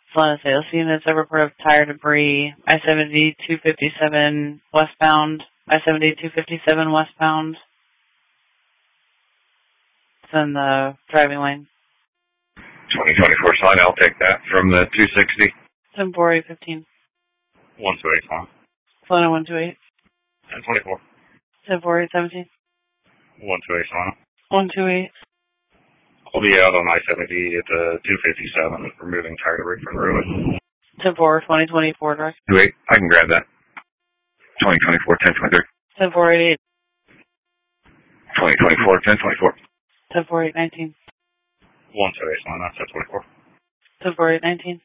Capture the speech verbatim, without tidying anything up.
Solana sales units over report of tire debris. I seventy two fifty-seven westbound. I seventy two fifty-seven westbound. It's in the driving lane. twenty twenty-four Solana, I'll take that from the two sixty. ten four eight fifteen. one two eight Solana. Solana one two eight. ten twenty-four. ten four eight seventeen. one two eight Solana. one two eight. I'll be out on I seventy at the two fifty-seven, removing tire debris from the road. ten four twenty twenty-four direct. two eight, I can grab that. twenty twenty-four, ten twenty-three. ten four eight eight. twenty twenty-four, ten twenty-four. ten four eight nineteen. one two eight Solana, ten twenty-four. ten four eight nineteen.